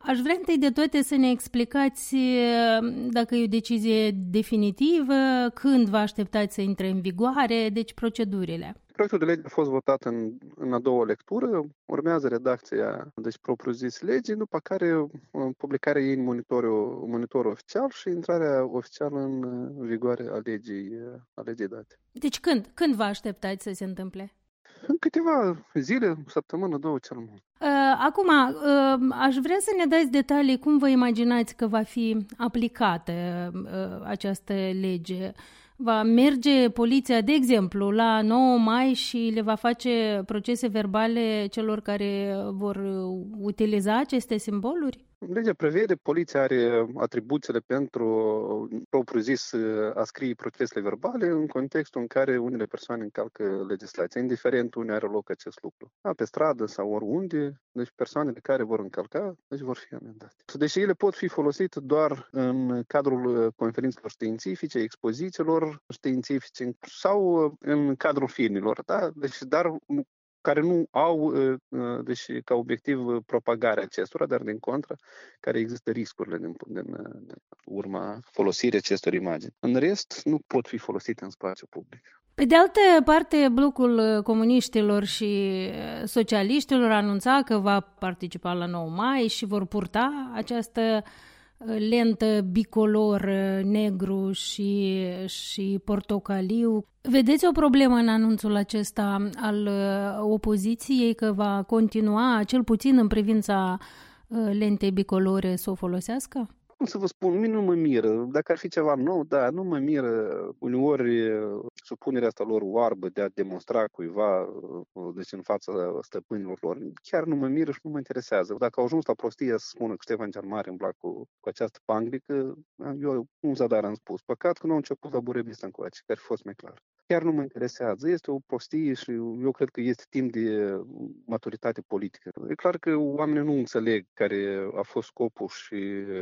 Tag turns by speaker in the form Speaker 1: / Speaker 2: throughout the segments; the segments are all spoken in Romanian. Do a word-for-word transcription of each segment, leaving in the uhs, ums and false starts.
Speaker 1: Aș vrea întâi de toate să ne explicați dacă e o decizie definitivă, când vă așteptați să intre în vigoare, deci procedurile.
Speaker 2: Proiectul de lege a fost votat în, în a doua lectură, urmează redacția, deci propriu-zis legii, după care publicarea ei în monitorul, monitorul oficial și intrarea oficială în vigoare a legii, a legii date.
Speaker 1: Deci când? Când vă așteptați să se întâmple?
Speaker 2: În câteva zile, săptămână, două cel mult.
Speaker 1: Acum, aș vrea să ne dați detalii cum vă imaginați că va fi aplicată această lege. Va merge poliția, de exemplu, la nouă mai și le va face procese verbale celor care vor utiliza aceste simboluri?
Speaker 2: Legea prevede, poliția are atribuțiile pentru, propriu-zis, a scrie procesele verbale în contextul în care unele persoane încalcă legislația, indiferent unde are loc acest lucru. Da, pe stradă sau oriunde, deci persoanele care vor încalca, deci vor fi amendate. Deși ele pot fi folosite doar în cadrul conferințelor științifice, expozițiilor științifice sau în cadrul filmelor, da? Deci, dar care nu au deci, ca obiectiv propagarea acestora, dar din contră, care există riscurile din, din, din urma folosirii acestor imagini. În rest, nu pot fi folosite în spațiu public.
Speaker 1: Pe de altă parte, blocul comuniștilor și socialiștilor anunța că va participa la nouă mai și vor purta această lentă bicolor negru și, și portocaliu. Vedeți o problemă în anunțul acesta al opoziției că va continua, cel puțin în privința lentei bicolore, să o folosească?
Speaker 2: Cum să vă spun, mie nu mă miră. Dacă ar fi ceva nou, da, nu mă miră. Uneori supunerea asta lor oarbă de a demonstra cuiva, deci în fața stăpânilor lor, chiar nu mă miră și nu mă interesează. Dacă au ajuns la prostie să spună că Ștefan cel Mare îmbla cu, cu această panglică, eu un zadar am spus. Păcat că nu au început la Burebista încoace, care a fost mai clar. Chiar nu mă interesează. Este o prostie și eu cred că este timp de maturitate politică. E clar că oamenii nu înțeleg care a fost scopul și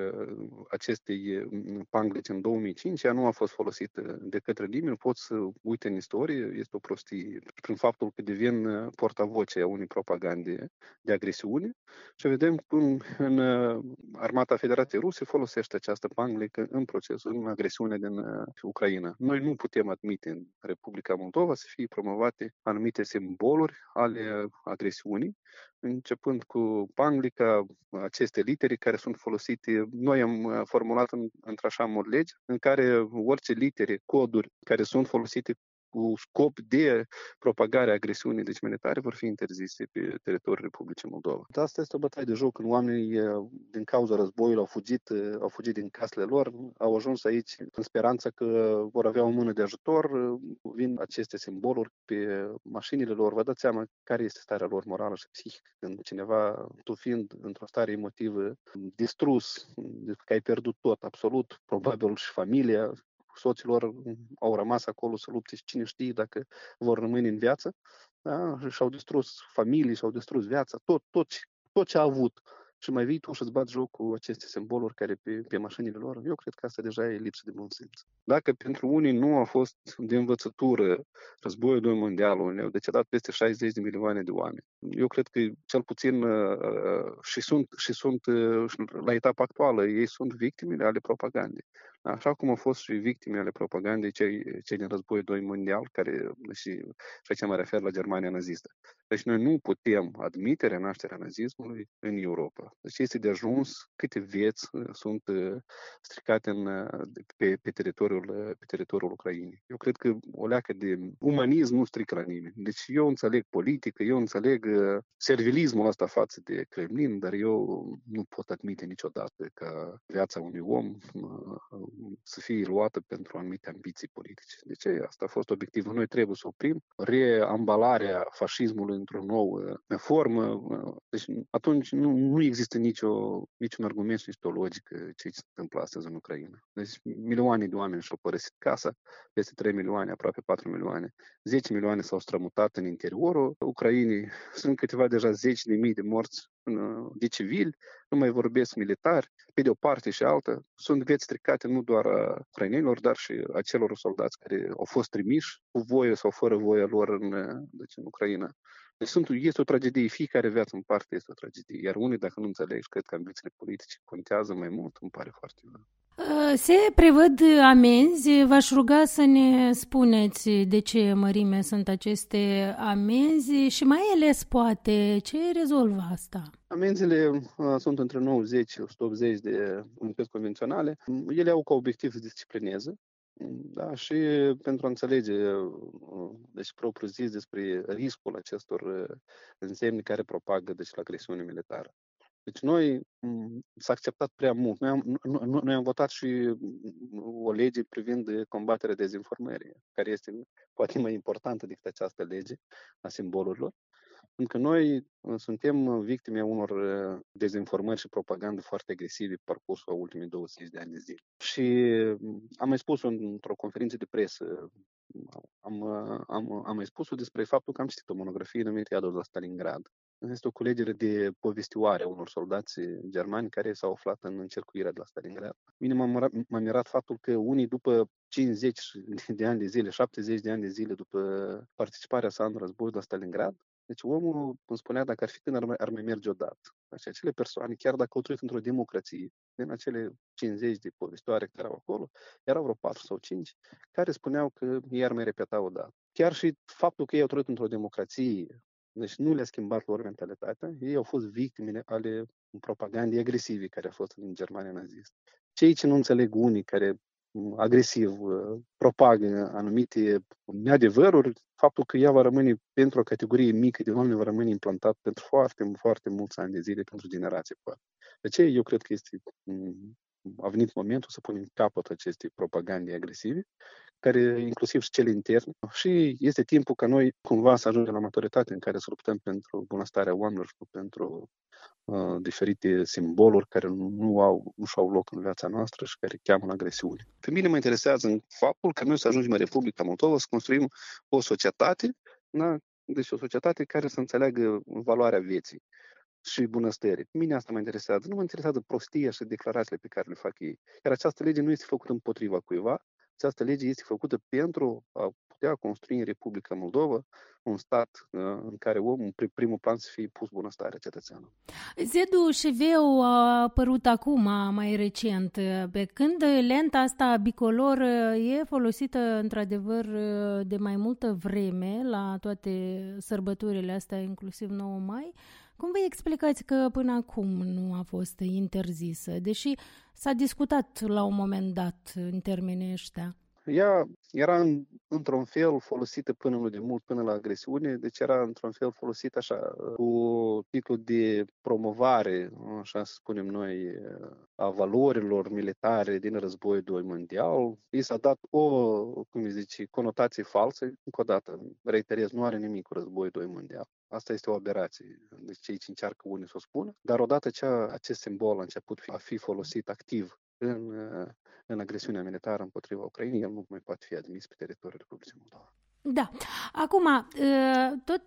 Speaker 2: acestei panglici în două mii cinci, ea nu a fost folosită de către nimeni, pot să uite în istorie, este o prostie prin faptul că devin portavoce a unei propagande de agresiune și vedem cum în Armata Federației Ruse folosește această panglică în procesul, în agresiune din Ucraina. Noi nu putem admite în Republica Moldova să fie promovate anumite simboluri ale agresiunii, începând cu panglica, aceste litere care sunt folosite. Noi am formulat în, într-așa mod legi în care orice litere, coduri care sunt folosite cu scop de propagare a agresiunii deci militare vor fi interzise pe teritoriul Republicii Moldova. Asta este o bătaie de joc când oamenii din cauza războiului au fugit, au fugit din casele lor, au ajuns aici în speranța că vor avea o mână de ajutor, vin aceste simboluri pe mașinile lor. Vă dați seama care este starea lor morală și psihică când cineva, tu fiind într-o stare emotivă distrus, că ai pierdut tot, absolut, probabil și familia, soților au rămas acolo să lupte și cine știe dacă vor rămâne în viață, da? Și-au distrus familii, și-au distrus viața, tot, tot, tot ce a avut. Și mai vii tu și-ți bat joc cu aceste simboluri care pe, pe mașinile lor. Eu cred că asta deja e lipsă de bun simț. Dacă pentru unii nu a fost de învățătură războiul doi mondial, unde au decedat peste șaizeci de milioane de oameni, eu cred că cel puțin uh, și sunt, și sunt uh, la etapa actuală, ei sunt victimele ale propagandei. Așa cum au fost și victime ale propagandei cei, cei din războiul doi mondial, care și, și aici mă refer la Germania nazistă. Deci noi nu putem admite renașterea nazismului în Europa. Deci este de ajuns câte vieți sunt stricate în, pe, pe, teritoriul, pe teritoriul Ucrainei. Eu cred că o leacă de umanism nu strică la nimeni. Deci eu înțeleg politică, eu înțeleg servilismul ăsta față de Kremlin, dar eu nu pot admite niciodată ca viața unui om să fie luată pentru anumite ambiții politice. Deci asta a fost obiectivul. Noi trebuie să oprim reambalarea fascismului într-o nouă formă. Deci atunci nu, nu există nicio, niciun argument și nicio logică ce se întâmplă astăzi în Ucraina. Deci milioane de oameni și-au părăsit casa, peste trei milioane, aproape patru milioane. zece milioane s-au strămutat în interiorul Ucrainei. Sunt câteva deja zeci de mii de morți de civili, nu mai vorbesc militari, pe de o parte și alta. Sunt vieți stricate nu doar a ucrainenilor, dar și a celor soldați care au fost trimiși cu voie sau fără voia lor în, deci în Ucraina. Deci sunt, este o tragedie, fiecare viață în parte este o tragedie, iar unii, dacă nu înțelegi, cred că ambițiile politice contează mai mult, îmi pare foarte bine.
Speaker 1: Se prevăd amenzi. V-aș ruga să ne spuneți de ce mărime sunt aceste amenzi și mai ales, poate, ce rezolvă asta?
Speaker 2: Amenzile uh, sunt între nouăzeci și o sută optzeci de unități convenționale. Ele au ca obiectiv să disciplineze, da? Și pentru a înțelege, uh, deci propriu zis, despre riscul acestor uh, însemne care propagă deci, la agresiune militară. Deci noi s-a acceptat prea mult. Noi am, noi, noi am votat și o lege privind combaterea dezinformării, care este poate mai importantă decât această lege a simbolurilor. Pentru că noi suntem victime a unor dezinformări și propagandă foarte agresive pe parcursul ultimii douăzeci de ani de zile. Și am mai spus într-o conferință de presă, am, am, am mai spus-o despre faptul că am citit o monografie numită Iadul la Stalingrad. Este o culegere de povestioare a unor soldați germani care s-au aflat în încercuirea de la Stalingrad. Mine m-a, m-a mirat faptul că unii după cincizeci de ani de zile, șaptezeci de ani de zile după participarea sa în războiul la Stalingrad, deci omul îmi spunea dacă ar fi tânăr, ar mai merge odată. Deci acele persoane, chiar dacă au trăit într-o democrație, din acele cincizeci de povestioare care erau acolo, erau vreo patru sau cinci, care spuneau că ei ar mai repeta odată. Chiar și faptul că ei au trăit într-o democrație, deci nu le-a schimbat lor mentalitatea, ei au fost victime ale propagandei agresive care a fost în Germania nazistă. Cei ce nu înțeleg unii care agresiv propagă anumite neadevăruri, faptul că ea va rămâne pentru o categorie mică de oameni va rămâne implantat pentru foarte, foarte mulți ani de zile, pentru generații. De aceea eu cred că este a venit momentul să punem capăt acestei propagande agresive, care inclusiv și cele interne. Și este timpul ca noi cumva să ajungem la maturitate în care să luptăm pentru bunăstarea oamenilor și pentru uh, diferite simboluri care nu au, nu și-au loc în viața noastră și care cheamă la agresiune. Pe mine mă interesează în faptul că noi să ajungem în Republica Moldova să construim o societate, da? Deci o societate care să înțeleagă valoarea vieții și bunăstării. Mine asta mă interesează. Nu mă interesează prostia și declarațiile pe care le fac ei. Iar această lege nu este făcută împotriva cuiva, această lege este făcută pentru a putea construi în Republica Moldova un stat uh, în care omul, în primul plan, să fie pus bunăstarea cetățeanului.
Speaker 1: Zedul Șeveu a apărut acum, mai recent, pe când lenta asta bicolor e folosită într-adevăr de mai multă vreme la toate sărbătorile astea, inclusiv nouă mai. Cum vă explicați că până acum nu a fost interzisă, deși s-a discutat la un moment dat în termenii ăștia?
Speaker 2: Ea era într-un fel folosită până nu de mult, până la agresiune, deci era într-un fel folosită așa, cu titlul de promovare, așa să spunem noi, a valorilor militare din războiul doi mondial. I s-a dat o, cum zice, conotație falsă, încă o dată, reiterez, nu are nimic cu războiul doi mondial. Asta este o aberație, deci cei ce încearcă unii să o spună, dar odată ce acest simbol a început a fi folosit activ în în agresiunea militară împotriva Ucrainei, el nu mai poate fi admis pe teritoriul Republicii Moldova.
Speaker 1: Da. Acum, tot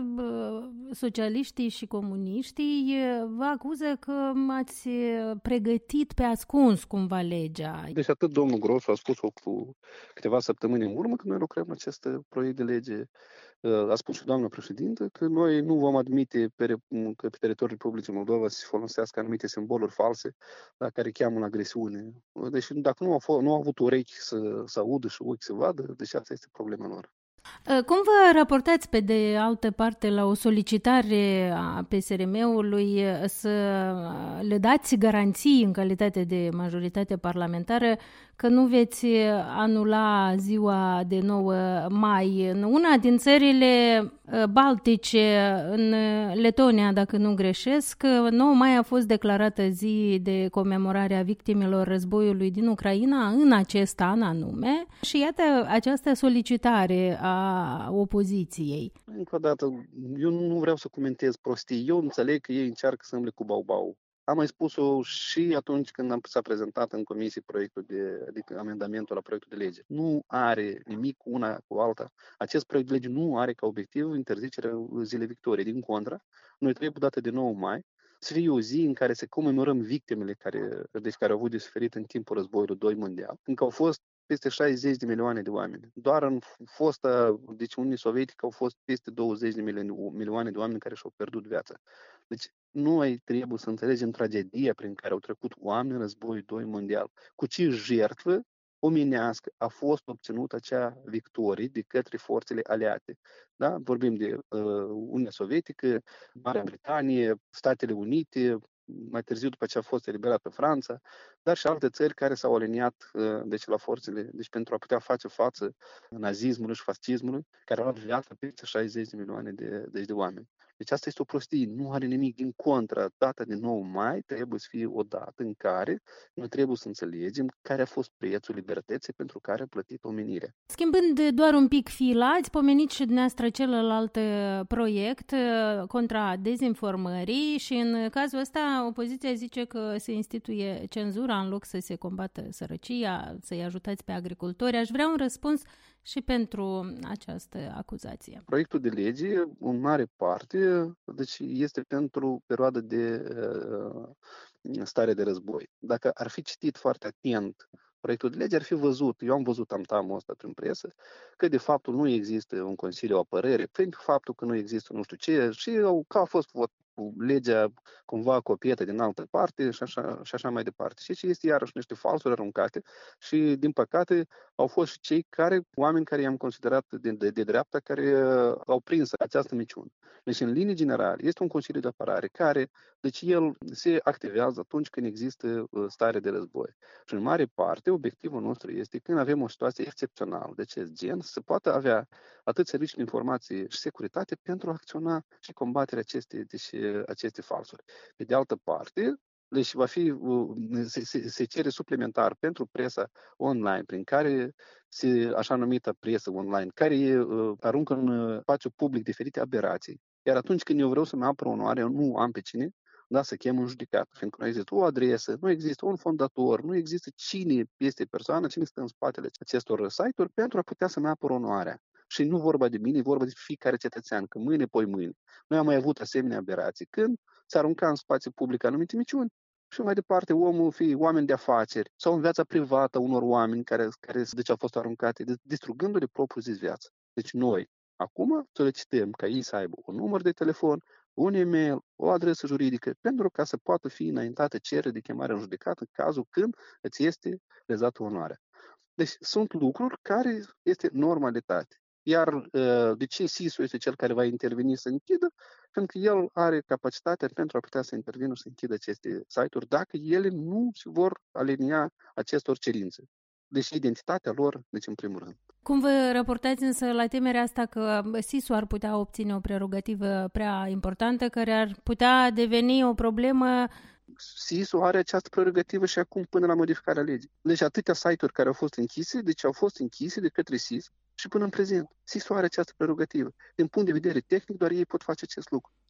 Speaker 1: socialiștii și comuniștii vă acuză că ați pregătit pe ascuns cumva legea.
Speaker 2: Deci atât domnul Grosu a spus-o cu câteva săptămâni în urmă că noi lucrăm în acest proiect de lege. A spus și doamna președintă că noi nu vom admite pe, că pe teritoriul Republicii Moldova să se folosească anumite simboluri false, da, care cheamă la agresiune. Deci dacă nu au, fost, nu au avut urechi să, să audă și ochi să vadă, deci asta este problema lor.
Speaker 1: Cum vă raportați pe de altă parte la o solicitare a P S R M-ului să le dați garanții în calitate de majoritate parlamentară că nu veți anula ziua de nouă mai în una din țările baltice, în Letonia, dacă nu greșesc? nouă mai a fost declarată zi de comemorare a victimelor războiului din Ucraina în acest an anume și iată această solicitare a opoziției.
Speaker 2: Încă o dată, eu nu vreau să comentez prostii. Eu înțeleg că ei încearcă să îmble cu bau-bau. Am mai spus-o și atunci când am s-a prezentat în comisie proiectul de, adică amendamentul la proiectul de lege. Nu are nimic una cu alta. Acest proiect de lege nu are ca obiectiv interzicerea Zilei Victoriei. Din contră, noi trebuie dată de nouă mai să fie o zi în care să comemorăm victimele care, deci care au avut de suferit în timpul războiului doi mondial, încă au fost peste șaizeci de milioane de oameni. Doar în fosta, deci Uniunea Sovietică au fost peste douăzeci de milioane de oameni care și-au pierdut viața. Deci noi trebuie să înțelegem tragedia prin care au trecut oameni în războiul doi mondial. Cu ce jertfă omenească a fost obținută acea victorie de către forțele aliate. Da? Vorbim de uh, Uniunea Sovietică, Marea Britanie, Statele Unite, mai târziu după ce a fost eliberată Franța, dar și alte țări care s-au aliniat uh, deci, la forțele, deci pentru a putea face față nazismului și fascismului, care au luat viața peste șaizeci de milioane de, deci, de oameni. Deci asta este o prostie, nu are nimic din contră. Data de nouă mai trebuie să fie o dată în care noi trebuie să înțelegem care a fost prețul libertății pentru care a plătit omenirea.
Speaker 1: Schimbând doar un pic fila, ați pomenit și dumneavoastră celălalt proiect contra dezinformării și în cazul ăsta opoziția zice că se instituie cenzura în loc să se combată sărăcia, să-i ajutați pe agricultori. Aș vrea un răspuns și pentru această acuzație.
Speaker 2: Proiectul de lege, în mare parte, deci este pentru perioada de uh, stare de război. Dacă ar fi citit foarte atent proiectul de lege, ar fi văzut, eu am văzut tamtamul ăsta prin presă, că de fapt nu există un Consiliu Apărării, pentru faptul că nu există nu știu ce, și că a fost vot cu legea cumva copiată din altă parte și așa, și așa mai departe. Și ce este iarăși niște falsuri aruncate și, din păcate, au fost și cei care, oameni care i-am considerat de, de, de dreapta, care uh, au prins această minciună. Deci, în linii generale, este un Consiliu de Apărare care, deci el se activează atunci când există uh, stare de război. Și, în mare parte, obiectivul nostru este când avem o situație excepțională de acest gen, să poată avea atât serviciul de informație și securitate pentru a acționa și combaterea acestei, deci, aceste falsuri. Pe de altă parte, deci va fi, se, se, se cere suplimentar pentru presa online, prin care se, așa numită presă online, care uh, aruncă în spațiu public diferite aberații. Iar atunci când eu vreau să-mi apăr onoare, eu nu am pe cine, da, să chem în judecată, fiindcă nu există o adresă, nu există un fondator, nu există cine este persoana, cine stă în spatele acestor site-uri pentru a putea să-mi apăr onoarea. Și nu vorba de mine, vorba de fiecare cetățean, că mâine, poi mâine. Noi am mai avut asemenea aberații, când se arunca în spațiu public anumite miciuni și mai departe omul, fie oameni de afaceri sau în viața privată unor oameni care, care deci, au fost aruncate, distrugându-le propriu zis viață. Deci noi, acum, solicităm ca ei să aibă un număr de telefon, un e-mail, o adresă juridică, pentru ca să poată fi înaintată cerere de chemare în judecată în cazul când îți este lezată onoarea. Deci sunt lucruri care este normalitate. Iar de ce S I S-ul este cel care va interveni să închidă? Pentru că el are capacitatea pentru a putea să intervină și să închidă aceste site-uri dacă ele nu se vor alinia acestor cerințe. Deci identitatea lor, deci în primul rând.
Speaker 1: Cum vă raportați însă la temerea asta că S I S-ul ar putea obține o prerogativă prea importantă care ar putea deveni o problemă?
Speaker 2: S I S-ul are această prerogativă și acum până la modificarea legii. Deci atâtea site-uri care au fost închise, deci au fost închise de către S I S și până în prezent. S I S-ul are această prerogativă. Din punct de vedere tehnic, doar ei pot face acest lucru.